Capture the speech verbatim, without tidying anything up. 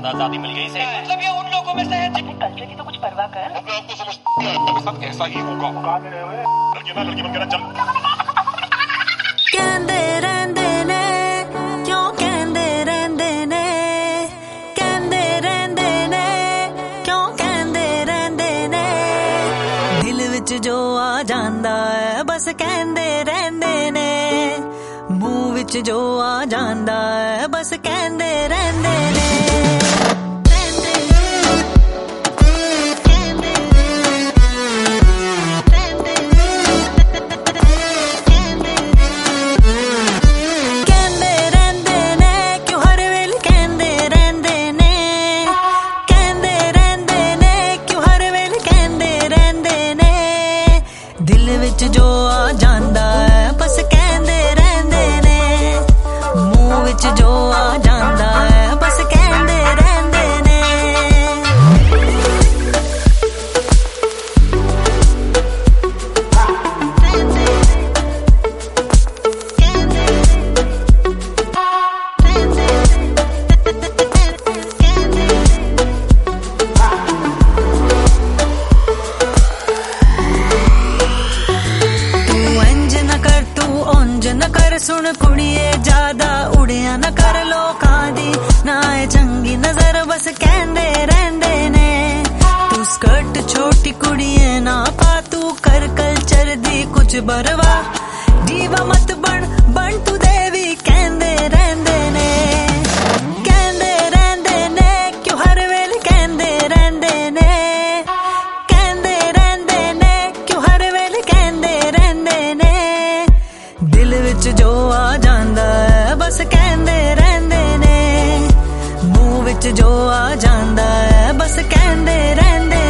ज्यादा आजादी मिल गई से मतलब ये उन लोगों में से है जिन्हें कल्चर की तो कुछ परवाह कर। अपने आप को समझ साथ ऐसा ही होगा। लड़की ना लड़की बनकर चल कहंदे रहंदे ने क्यों कहंदे रहंदे ने कहंदे रहंदे ने क्यों कहंदे रहंदे ने दिल विच जो आ जांदा है बस कहंदे रहंदे ने मुंह विच जो आ जांदा है बस कहंदे रहंदे ने। दिल विच जो आ जांदा है बस कहंदे रहंदे ने मुंह विच जो आ जांदा है बस कहंदे रहंदे ने। सुन कुड़िए ज्यादा उड़िया न कर लोकां दी ना ए चंगी नजर बस कहंदे रहंदे ने तू स्कर्ट छोटी कुड़िए ना पा तू कर कल्चर दी कुछ बरवा दीवा मत बन बन तू देवी कहंदे रहंदे ने कहंदे रहंदे ने क्यों हर वेले कहंदे रहंदे ने कहंदे रहंदे ने क्यों हर वेले कहंदे रहंदे ने दिल विच जो आ जांदा है बस कहंदे रहंदे ने मुंह विच जो आ जांदा है बस कहंदे रहंदे